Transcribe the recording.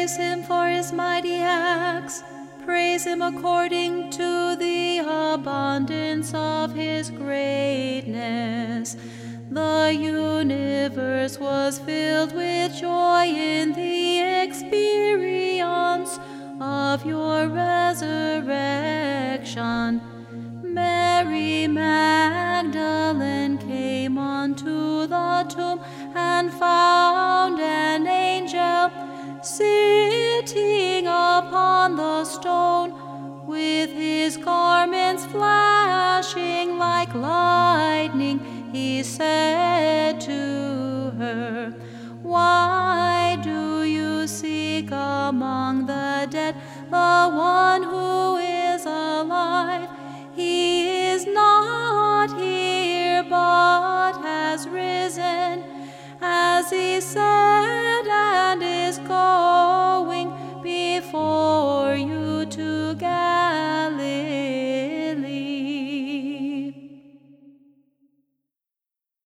Praise him for his mighty acts. Praise him according to the abundance of his greatness. The universe was filled with joy in the experience of your resurrection. Mary Magdalene came unto the tomb and found an angel sitting upon the stone, with his garments flashing like lightning. He said to her, "Why do you seek among the dead the one who is alive? He is not here, but has risen, as he said."